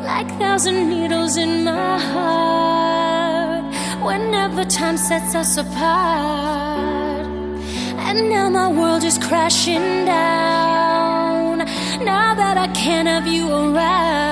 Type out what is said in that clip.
like thousand needles in my heart, whenever time sets us apart. And now my world is crashing down, now that I can't have you around.